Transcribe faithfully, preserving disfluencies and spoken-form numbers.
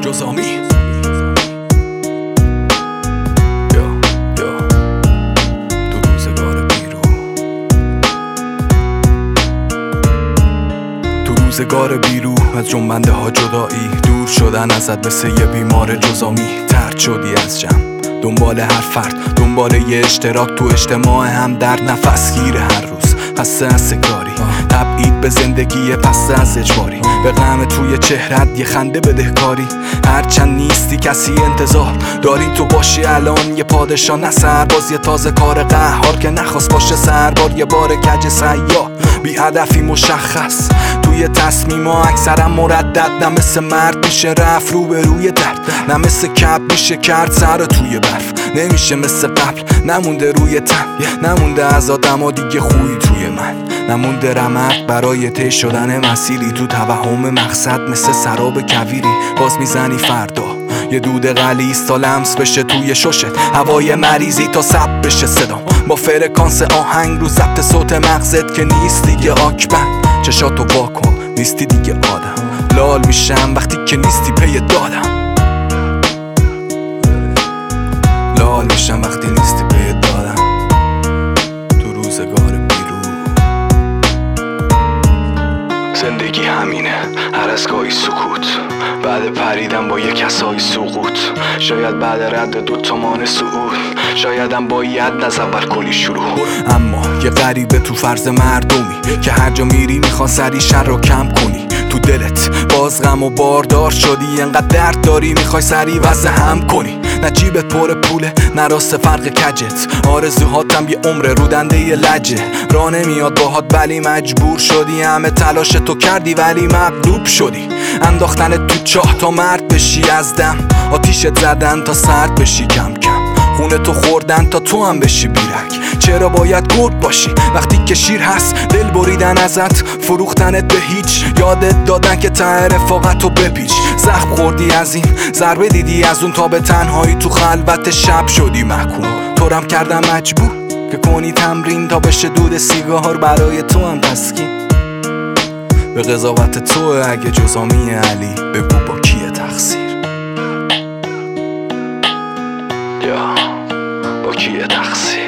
جزامی. روزگار بیرو از جنبنده ها جدایی، دور شدن ازت مثل یه بیمار جزامی. طرد شدی از جمع دنبال هر فرد، دنبال یه اشتراک تو اجتماع هم در نفس گیره هر روز، خسته از سکاری، تبعید به زندگی پسته از اجباری، به غم توی چهرت یه خنده بدهکاری. هرچند نیستی کسی انتظار داری تو باشی الان یه پادشاه نه سرباز، یه تازه کار قهار که نخواست باشه سربار، یه بار کج سیاه بی هدفی مشخص توی تصمیما اکثرا مردد. نه مثل مرد میشه رفت رو به روی درد، نه مثل کپ میشه کرد سر توی برف، نمیشه مثل قبل نمونده روی تن، نمونده از آدم ها دیگه خوی توی من، نمونده رمق برای طی شدن مسیری تو توهم مقصد مثل سراب کویری. باز میزنی فردا یه دود غلیظ تا لمس بشه توی ششت، هوای مریضی تا سب بشه صدام با فرکانس آهنگ رو ضبط صوت مغزت که نیست دیگه آکبن. چشاتو واکن نیستی دیگه آدم، لال میشم وقتی که نیستی پی دادم، لال میشم وقتی نیستی پی دادم. تو روزگار بیرو زندگی همینه، هر از گاهی سکوت، بعد پریدم با یه کسایی سقوط، شاید بعد رد دو تومان صعود، شایدم باید از اول کلی شروع. اما یه غریبه تو فرض مردمی که هر جا میری میخوان سری شر رو کم کنی، تو دلت باز غم و باردار شدی، انقدر درد داری میخوای سری وضع هم کنی، نه جیبت پر پوله نه راست فرق کجت، آرزوهاتم یه عمر رودنده یه لجه، راه نمیاد باهات ولی مجبور شدی، همه تلاش تو کردی ولی مغلوب شدی، انداختنت تو چاه تا مرد بشی از دم، آتیشت زدن تا سرد بشی کم کم، خونه تو خوردن تا تو هم بشی بیرک. چرا باید گرد باشی وقتی که شیر هست، دل بریدن ازت فروختنت به هیچ، یادت دادن که ته رفاقتو بپیچ، زخم خوردی از این ضربه دیدی از اون، تا به تنهایی تو خلوت شب شدی محکوم. تورم کردم مجبور که کنی تمرین تا بشه دود سیگار برای تو هم تسکین، به قضاوت تو اگه جزامی علی بگو با کیه تقصیر، یا با کیه تقصیر.